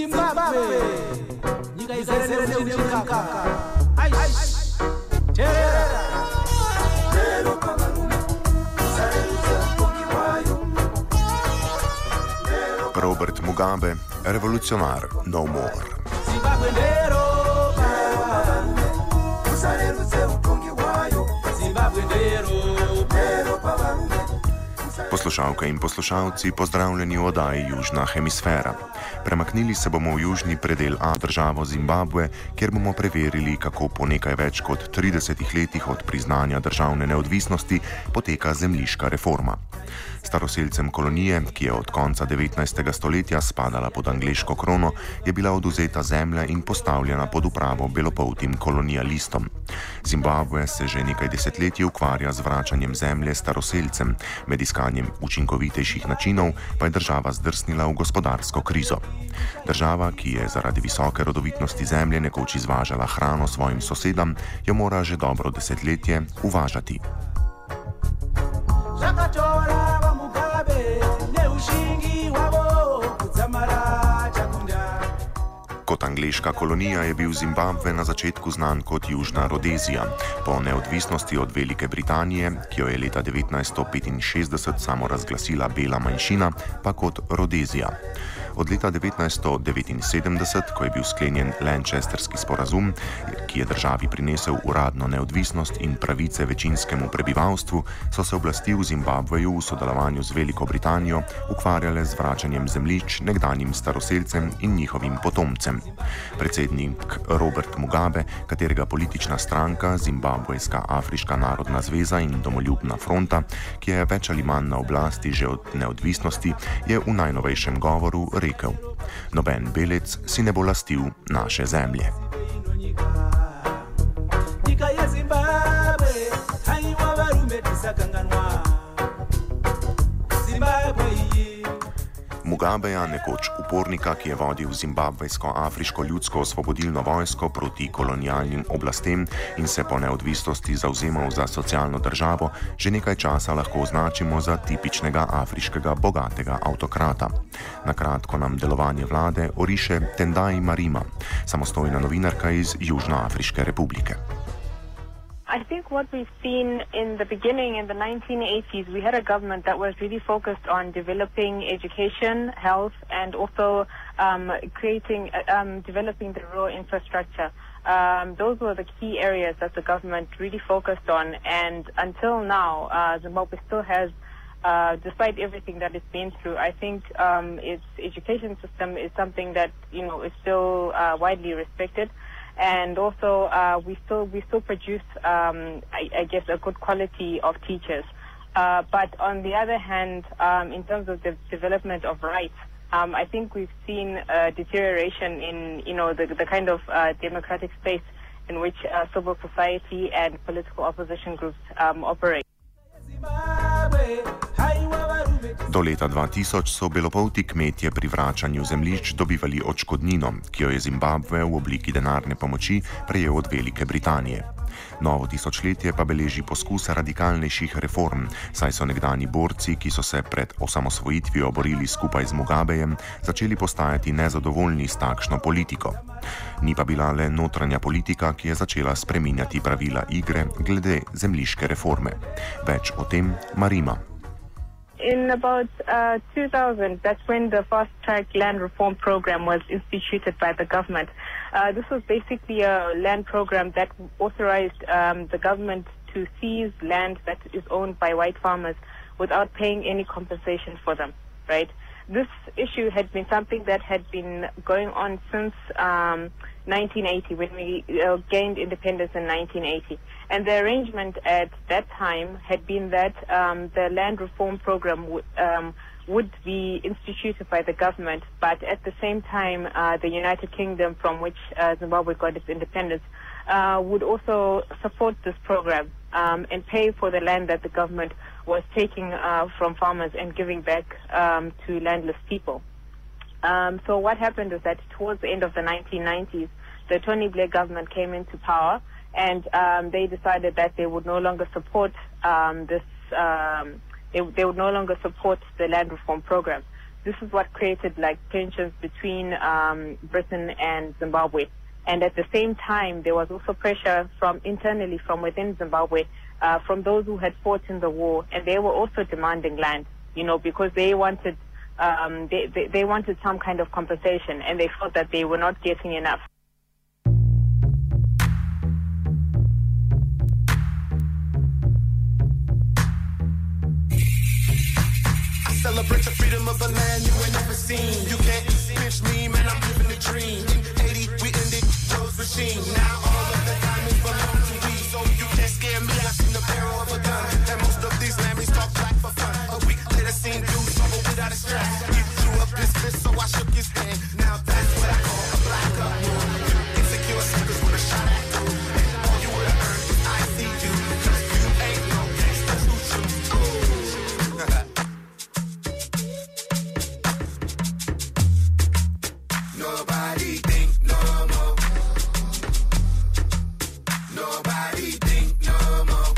Zimbabwe nyika izere neunokaka aish terera lero pavarume kusarudza mutongi wayo. Robert Mugabe, revolucionar no more. Zimbabwe ndero pavarume kusarudza mutongi wayo. Zimbabwe ndero pavarume. Poslušalke in poslušalci, pozdravljeni v oddaji Južna hemisfera. Premaknili se bomo v južni predel A državo Zimbabve, kjer bomo preverili, kako po nekaj več kot 30 letih od priznanja državne neodvisnosti poteka zemljiška reforma. Staroselcem kolonije, ki je od konca 19. stoletja spadala pod angleško krono, je bila odvzeta zemlja in postavljena pod upravo belopoltim kolonialistom. Zimbabve se že nekaj desetletij ukvarja z vračanjem zemlje staroselcem, med iskanjem učinkovitejših načinov pa je država zdrsnila v gospodarsko krizo. Država, ki je zaradi visoke rodovitnosti zemlje nekoč izvažala hrano svojim sosedam, jo mora že dobro desetletje uvažati. Kot angleška kolonija je bil Zimbabve na začetku znan kot Južna Rodezija. Po neodvisnosti od Velike Britanije, ki jo je leta 1965 samo razglasila bela manjšina, pa kot Rodezija. Od leta 1979, ko je bil sklenjen Lancasterski sporazum, ki je državi prinesel uradno neodvisnost in pravice večinskemu prebivalstvu, so se oblasti v Zimbabveju v sodelovanju z Veliko Britanijo ukvarjale z vračanjem zemljišč nekdanjim staroselcem in njihovim potomcem. Predsednik Robert Mugabe, katerega politična stranka, Zimbabvejska Afriška narodna zveza in Domoljubna fronta, ki je več ali manj na oblasti že od neodvisnosti, je v najnovejšem govoru rekel: "Noben belec si ne bo lastil naše zemlje." Mugabeja, nekoč upornika, ki je vodil Zimbabvejsko-afriško ljudsko osvobodilno vojsko proti kolonialnim oblastem in se po neodvisnosti zavzemal za socialno državo, že nekaj časa lahko označimo za tipičnega afriškega bogatega avtokrata. Na kratko nam delovanje vlade oriše Tendai Marima, samostojna novinarka iz Južnoafriške republike. I think what we've seen in the beginning, in the 1980s, we had a government that was really focused on developing education, health, and also developing the rural infrastructure. Those were the key areas that the government really focused on, and until now, Zimbabwe still has, despite everything that it's been through, I think its education system is something that is still widely respected. And also, we still produce, I guess, a good quality of teachers. But on the other hand, in terms of the development of rights, I think we've seen a deterioration in, the kind of democratic space in which civil society and political opposition groups operate. Do leta 2000 so belopolti kmetje pri vračanju zemljišč dobivali odškodnino, ki jo je Zimbabve v obliki denarne pomoči prejel od Velike Britanije. Novo tisočletje pa beleži poskus radikalnejših reform, saj so nekdani borci, ki so se pred osamosvojitvijo borili skupaj z Mugabejem, začeli postajati nezadovoljni s takšno politiko. Ni pa bila le notranja politika, ki je začela spreminjati pravila igre glede zemljiške reforme. Več o tem Marima. In about 2000, that's when the fast-track land reform program was instituted by the government. This was basically a land program that authorized the government to seize land that is owned by white farmers without paying any compensation for them, right? This issue had been something that had been going on since 1980, when we gained independence in 1980. And the arrangement at that time had been that the land reform program would be instituted by the government, but at the same time, the United Kingdom, from which Zimbabwe got its independence, would also support this program and pay for the land that the government was taking from farmers and giving back to landless people. So what happened is that towards the end of the 1990s, the Tony Blair government came into power, and they decided that they would no longer support they would no longer support the land reform program. this is what created like tensions between Britain and Zimbabwe. And at the same time, there was also pressure from internally from within Zimbabwe, from those who had fought in the war, and they were also demanding land, because they wanted they wanted some kind of compensation, and they felt that they were not getting enough. Celebrate the freedom of a land you ain't never seen. You can't pinch me, man, I'm living the dream. In 80, we ended Rose Machine. Now all of the diamonds belong to we. So you can't scare me, I seen the barrel of a gun. And most of these lammies talk black for fun. A week later seen dudes trouble without a strap. He drew up his fist, so I shook his hand. Now that's what I call a black up move. Insecure suckers with a shot at you. And all you would've earned is I see you. Cause you ain't no gangsta true. Nobody think no more. Nobody think no more.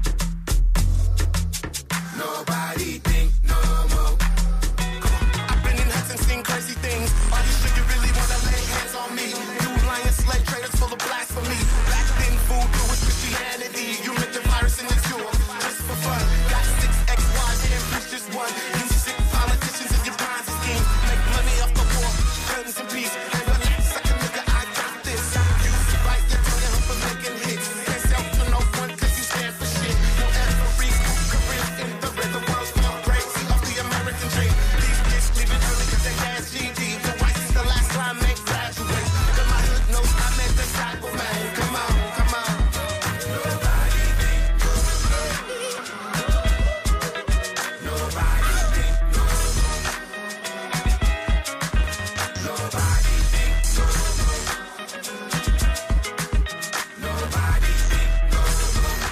Nobody think no more. I've been in huts and seen crazy things. Are you sure you really wanna lay hands on me? You lying slave traders full of blasphemy. Back then food was Christianity. You make the virus in the cure just for fun. Got 6 XYs and preach just one. You sick politicians and your Ponzi schemes. Make money off the war, guns and peace. And relax, second nigga, I got this. You bite your tongue and hope for making hits. Can't sell to no one cause you stand for shit. No every career in the red, the world's gone crazy off the American dream. These kids leaving early cause they gas GD. The white is the last line, make graduate. Cause my hood knows I'm at the cycle, man. Come on, come on. Nobody think no more. Nobody think no more. Nobody think no more. Nobody think no more.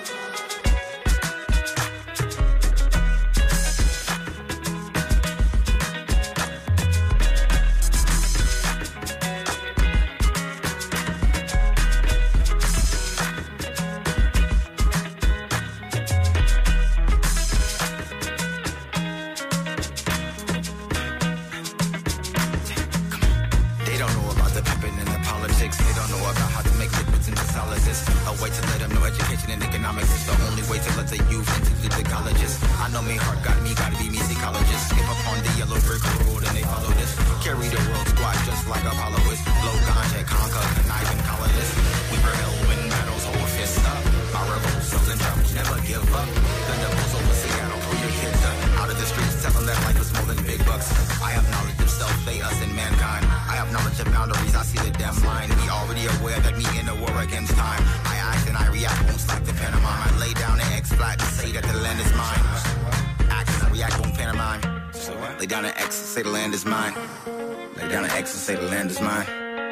They don't know about the pimping and the politics. They don't know about how to make liquids into solids. A way to let them know education and economics is the only way to let the youth into the colleges. I know me heart got me, gotta be musicologist. Skip up on the yellow brick road and they follow this. Carry the world squad just like Apollo is. Blow ganja, conquer, connive and colonists. We prevail, win battles, hold fists up. Our revolts and troubles, never give up. Then the bulls over Seattle, throw your kids up. Out of the streets, tell them that life is more than big bucks. I have knowledge of self, they, us, and mankind. I have knowledge of boundaries, I see the damn line. We already aware that we in a war against time. I act and I react, won't slack the pantomime. I lay down and X flat and say that the land is mine. Act and I react, won't pantomime. Lay down and X and say the land is mine. Lay down and X and say the land is mine.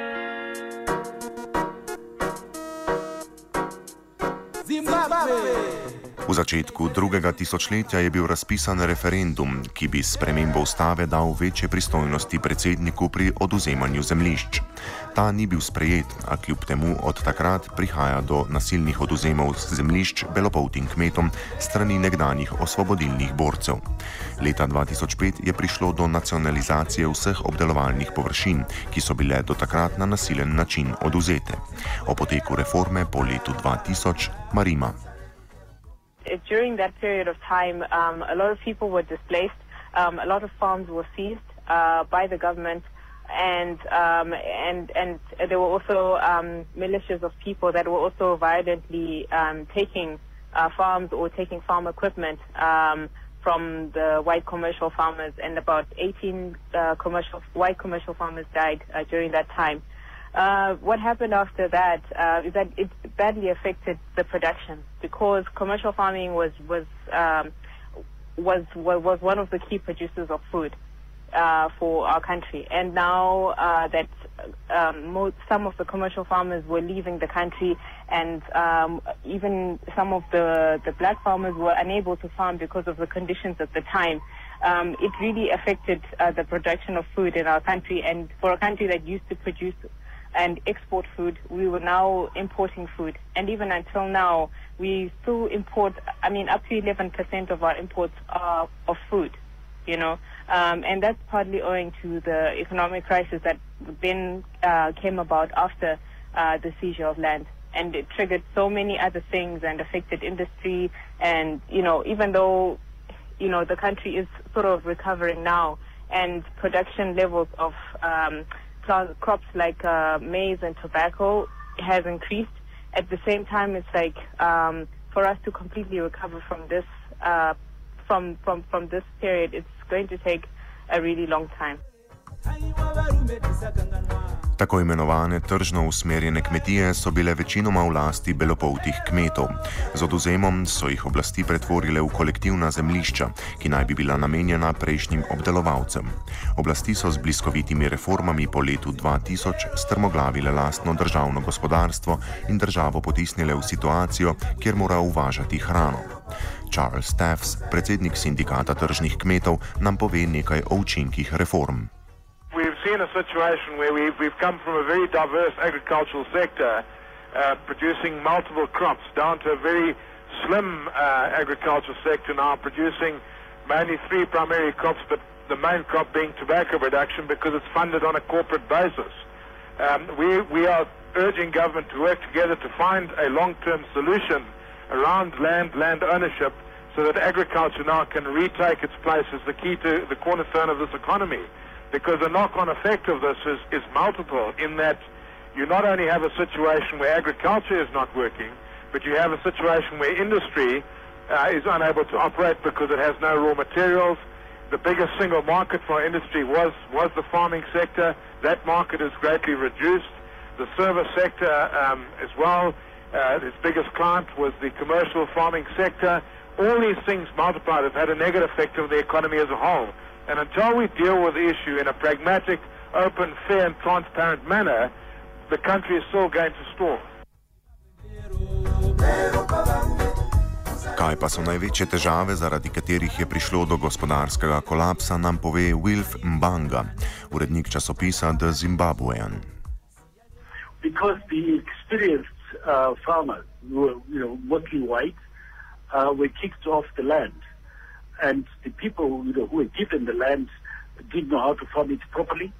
V začetku drugega tisočletja je bil razpisan referendum, ki bi s spremembo ustave dal večje pristojnosti predsedniku pri odvzemanju zemljišč. Ta ni bil sprejet, a kljub temu od takrat prihaja do nasilnih odvzemov zemljišč belopoltim kmetom strani nekdanjih osvobodilnih borcev. Leta 2005 je prišlo do nacionalizacije vseh obdelovalnih površin, ki so bile do takrat na nasilen način odvzete. O poteku reforme po letu 2000 Marima. During that period of time, a lot of people were displaced. A lot of farms were seized by the government, and there were also militias of people that were also violently taking farms or taking farm equipment from the white commercial farmers, and about 18 white commercial farmers died during that time. What happened after that is that it badly affected the production, because commercial farming was one of the key producers of food for our country. And now that some of the commercial farmers were leaving the country, and even some of the black farmers were unable to farm because of the conditions at the time, it really affected the production of food in our country. And for a country that used to produce and export food, we were now importing food. And even until now, we still import, up to 11% of our imports are of food, And that's partly owing to the economic crisis that then came about after the seizure of land. And it triggered so many other things and affected industry. And, even though, the country is sort of recovering now and production levels of crops like maize and tobacco has increased, at the same time, it's like for us to completely recover from this from this period, it's going to take a really long time. Tako imenovane tržno usmerjene kmetije so bile večinoma v lasti belopoltih kmetov. Z odvzemom so jih oblasti pretvorile v kolektivna zemljišča, ki naj bi bila namenjena prejšnjim obdelovalcem. Oblasti so z bliskovitimi reformami po letu 2000 strmoglavile lastno državno gospodarstvo in državo potisnile v situacijo, kjer mora uvažati hrano. Charles Staffs, predsednik sindikata tržnih kmetov, nam pove nekaj o učinkih reform. We've seen a situation where we've come from a very diverse agricultural sector, producing multiple crops, down to a very slim agricultural sector now, producing mainly 3 primary crops, but the main crop being tobacco production because it's funded on a corporate basis. We are urging government to work together to find a long-term solution around land ownership so that agriculture now can retake its place as the key to the cornerstone of this economy. Because the knock-on effect of this is multiple, in that you not only have a situation where agriculture is not working, but you have a situation where industry is unable to operate because it has no raw materials. The biggest single market for our industry was the farming sector. That market is greatly reduced. The service sector as well, its biggest client was the commercial farming sector. All these things multiplied have had a negative effect on the economy as a whole. And until we deal with the issue in a pragmatic, open, fair and transparent manner, the country is still going to stall. Kaj pa so največje težave, zaradi katerih je prišlo do gospodarskega kolapsa, nam pove Wilf Mbanga, urednik časopisa The Zimbabwean. Because the experienced farmers, who were mostly white, were kicked off the land. And the people, who were given the land didn't know how to farm it properly.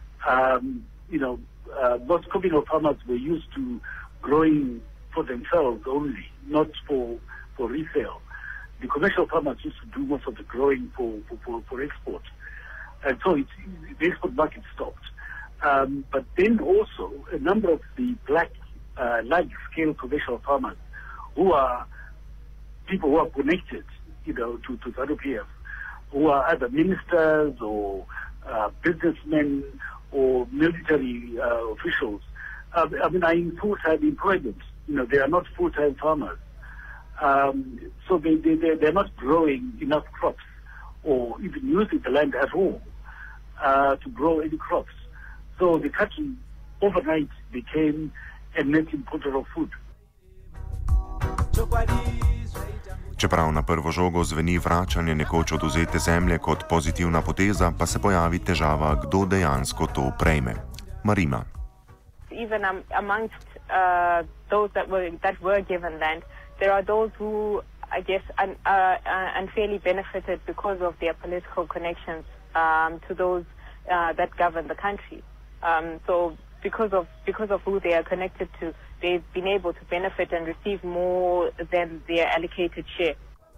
Most communal farmers were used to growing for themselves only, not for resale. The commercial farmers used to do most of the growing for export. And so the export market stopped. But then also a number of the black large-scale commercial farmers who are people who are connected to ZANU-PF, who are either ministers or businessmen or military officials, are in full-time employment. They are not full-time farmers. So they're not growing enough crops or even using the land at all to grow any crops. So the country overnight became a net importer of food. Čeprav na prvo žogo zveni vračanje nekoč odvzete zemlje kot pozitivna poteza, pa se pojavi težava, kdo dejansko to prejme. Marima. Even amongst those that were given land, there are those who, I guess, unfairly benefited because of their political connections to those that govern the country. So because of who they are connected to, they've been able to benefit and receive more than their allocated share.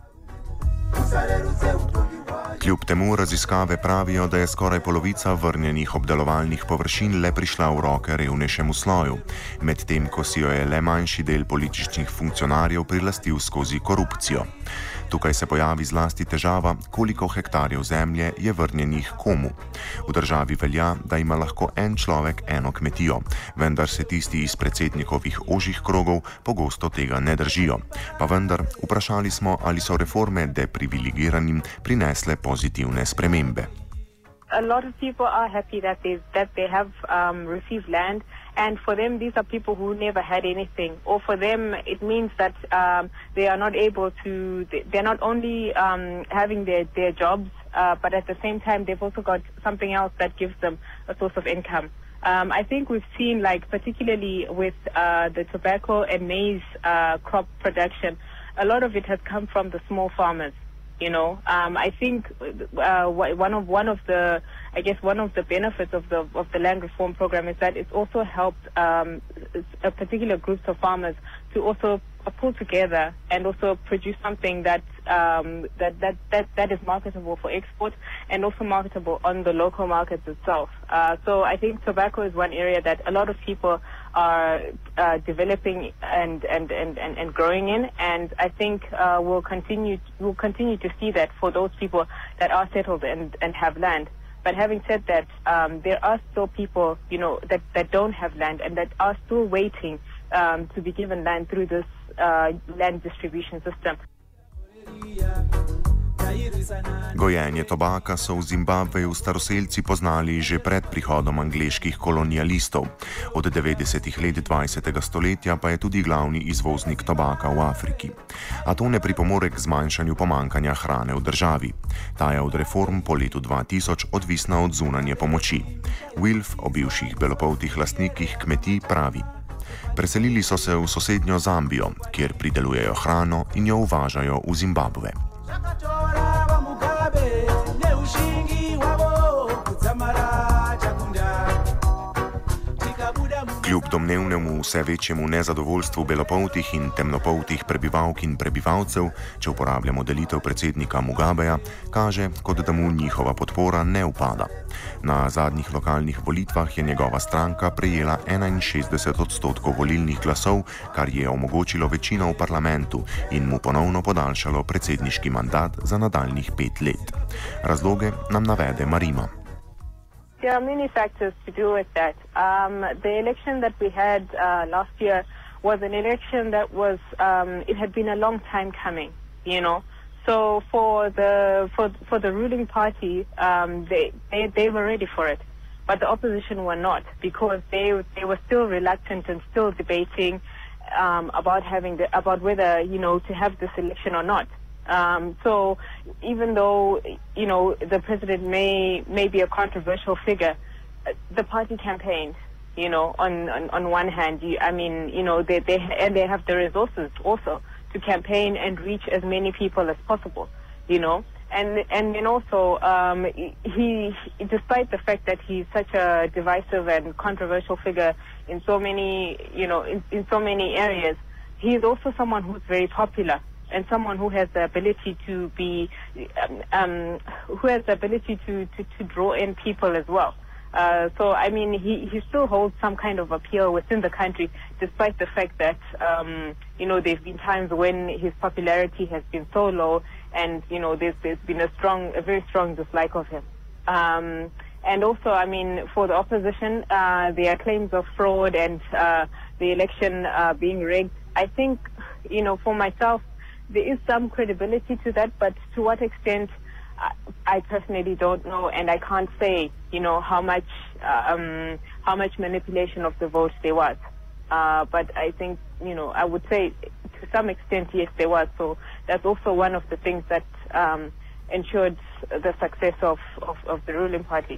Kljub temu raziskave pravijo, da je skoraj polovica vrnjenih obdelovalnih površin le prišla v roke revnejšemu sloju, medtem ko si jo je le manjši del političnih funkcionarjev prilastil skozi korupcijo. Tukaj se pojavi zlasti težava, koliko hektarjev zemlje je vrnjenih komu. V državi velja, da ima lahko en človek eno kmetijo, vendar se tisti iz predsednikovih ožjih krogov pogosto tega ne držijo. Pa vendar, vprašali smo, ali so reforme deprivilegiranim prinesle pozitivne spremembe. A lot of people are happy that they have received land, and for them these are people who never had anything, or for them it means that they are not able to, they're not only having their jobs, but at the same time they've also got something else that gives them a source of income. I think we've seen, particularly with the tobacco and maize crop production, a lot of it has come from the small farmers. I think one of the benefits of the land reform program is that it's also helped a particular groups of farmers to also pull together and also produce something that is marketable for export and also marketable on the local markets itself. So I think tobacco is one area that a lot of people are developing and growing in, and I think we'll continue to see that for those people that are settled and have land. But having said that, there are still people, that don't have land and that are still waiting to be given land through this land distribution system. Gojenje tobaka so v Zimbabveju staroselci poznali že pred prihodom angleških kolonialistov. Od 90. let 20. stoletja pa je tudi glavni izvoznik tobaka v Afriki. A to ne pripomore k zmanjšanju pomankanja hrane v državi. Ta je od reform po letu 2000 odvisna od zunanje pomoči. Wilf o bivših belopoltih lastnikih kmetij pravi: preselili so se v sosednjo Zambijo, kjer pridelujejo hrano in jo uvažajo v Zimbabve. Kljub domnevnemu vse večjemu nezadovoljstvu belopoltih in temnopoltih prebivalk in prebivalcev, če uporabljamo delitev predsednika Mugabeja, kaže, kot da mu njihova podpora ne upada. Na zadnjih lokalnih volitvah je njegova stranka prejela 61% volilnih glasov, kar je omogočilo večino v parlamentu in mu ponovno podaljšalo predsedniški mandat za nadaljnjih 5 let. Razloge nam navede Marima. There are many factors to do with that. The election that we had last year was an election that was, it had been a long time coming, So for the ruling party, they were ready for it, but the opposition were not, because they were still reluctant and still debating about whether to have this election or not. So even though the president may be a controversial figure, the party campaigned. On one hand, they have the resources also to campaign and reach as many people as possible. And then also he, despite the fact that he's such a divisive and controversial figure in so many in so many areas, he is also someone who's very popular. And someone who has the ability to be, to draw in people as well. So he still holds some kind of appeal within the country, despite the fact that there've been times when his popularity has been so low, and there's been a very strong dislike of him. And also, for the opposition, there are claims of fraud and the election being rigged. I think, for myself, there is some credibility to that, but to what extent, I personally don't know, and I can't say, how much manipulation of the vote there was. But I think, I would say to some extent, yes, there was. So that's also one of the things that ensured the success of the ruling party.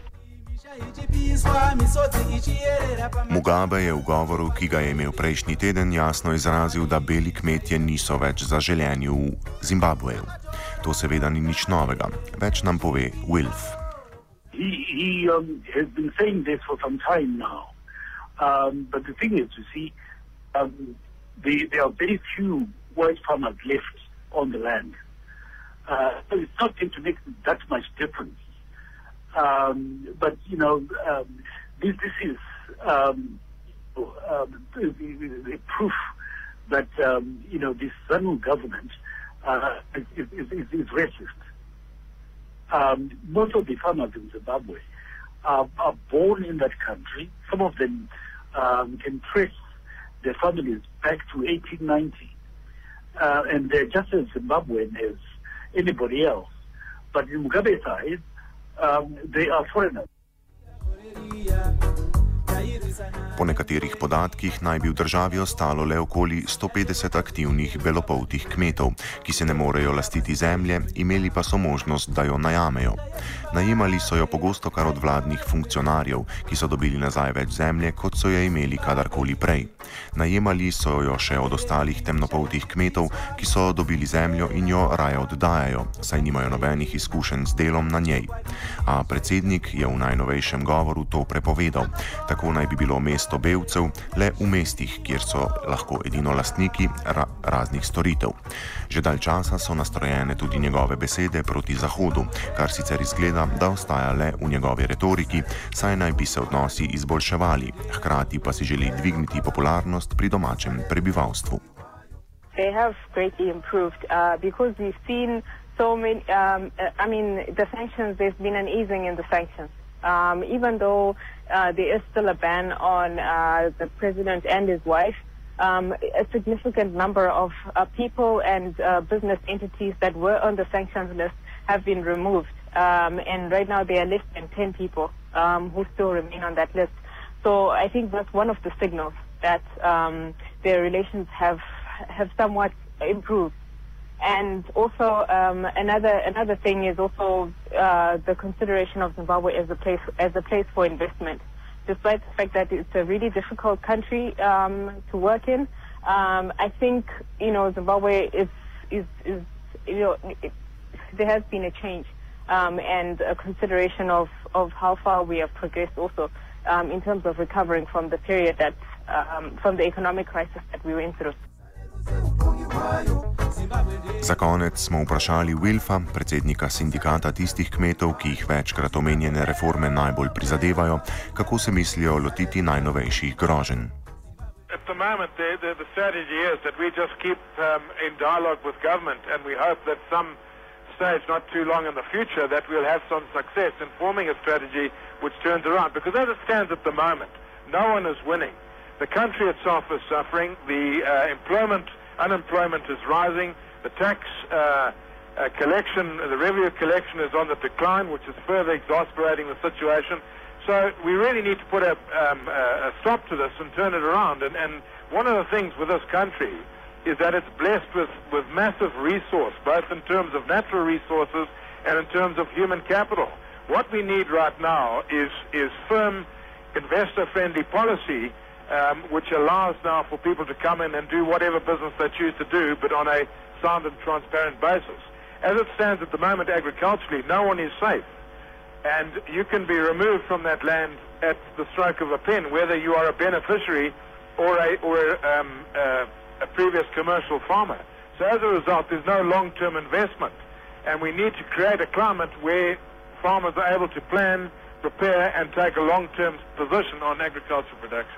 Mugabe je v govoru, ki ga je imel prejšnji teden, jasno izrazil, da beli kmetje niso več zaželeni v Zimbabveju. To seveda ni nič novega. Več nam pove Wilf. He has been saying this for some time now. But the thing is, you see, there are very few white farmers left on the land. So it's not going to make that much difference. But this is a proof that this ZANU government is racist. Most of the farmers in Zimbabwe are born in that country. Some of them can trace their families back to 1890, and they're just as Zimbabwean as anybody else. But in Mugabe's eyes, they are foreigners. Po nekaterih podatkih naj bi v državi ostalo le okoli 150 aktivnih belopoltih kmetov, ki se ne morejo lastiti zemlje, imeli pa so možnost, da jo najamejo. Najemali so jo pogosto kar od vladnih funkcionarjev, ki so dobili nazaj več zemlje, kot so jo imeli kadarkoli prej. Najemali so jo še od ostalih temnopoltih kmetov, ki so dobili zemljo in jo raje oddajajo, saj nimajo nobenih izkušenj z delom na njej. A predsednik je v najnovejšem govoru to prepovedal. Tako naj bi bilo mesto Bevcev le v mestih, kjer so lahko edino lastniki raznih storitev. Že dalj časa so nastrojene tudi njegove besede proti Zahodu, kar sicer izgleda, da ostaja le v njegovi retoriki, saj naj bi se odnosi izboljševali, hkrati pa si želi dvigniti popularnost pri domačem prebivalstvu. They have greatly improved because we've seen so many, the sanctions, there's been an easing in the sanctions. Even though there is still a ban on the president and his wife, a significant number of people and business entities that were on the sanctions list have been removed. And right now there are less than 10 people who still remain on that list. So I think that's one of the signals that their relations have somewhat improved. And also another thing is also the consideration of Zimbabwe as a place for investment. Despite the fact that it's a really difficult country to work in, I think Zimbabwe is there has been a change and a consideration of how far we have progressed also in terms of recovering from the period that from the economic crisis that we went through. Za konec smo vprašali Wilfa, predsednika sindikata tistih kmetov, ki jih večkrat omenjene reforme najbolj prizadevajo, kako se mislijo lotiti najnovejših groženj. At the moment, the strategy is that we just keep in dialogue with government, and we hope that some stage, not too long in the future, that we'll have some success in forming a strategy which turns around. Because as it stands at the moment, no one is winning. The country itself is suffering. The unemployment is rising. The tax collection, the revenue collection is on the decline, which is further exasperating the situation. So we really need to put a stop to this and turn it around. And one of the things with this country is that it's blessed with massive resource, both in terms of natural resources and in terms of human capital. What we need right now is firm, investor-friendly policy, which allows now for people to come in and do whatever business they choose to do, but on a sound and transparent basis. As it stands at the moment, agriculturally, no one is safe. And you can be removed from that land at the stroke of a pen, whether you are a beneficiary or a previous commercial farmer. So as a result, there's no long-term investment. And we need to create a climate where farmers are able to plan, prepare, and take a long-term position on agricultural production.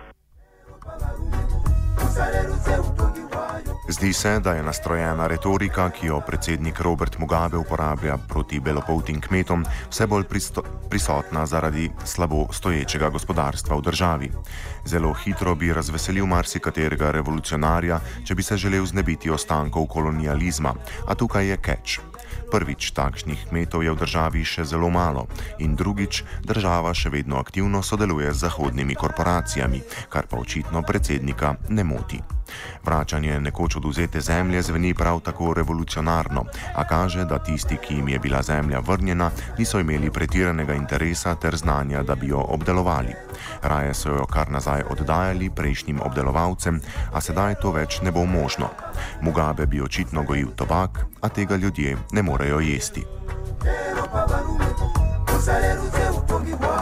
Zdi se, da je nastrojena retorika, ki jo predsednik Robert Mugabe uporablja proti belopoltim kmetom, vse bolj prisotna zaradi slabo stoječega gospodarstva v državi. Zelo hitro bi razveselil marsikaterega revolucionarja, če bi se želel znebiti ostankov kolonializma, a tukaj je catch. Prvič, takšnih kmetov je v državi še zelo malo in drugič, država še vedno aktivno sodeluje z zahodnimi korporacijami, kar pa očitno predsednika ne moti. Vračanje nekoč odvzete zemlje zveni prav tako revolucionarno, a kaže, da tisti, ki jim je bila zemlja vrnjena, niso imeli pretiranega interesa ter znanja, da bi jo obdelovali. Raje so jo kar nazaj oddajali prejšnjim obdelovalcem, a sedaj to več ne bo možno. Mugabe bi očitno gojil tobak, a tega ljudje ne morejo jesti.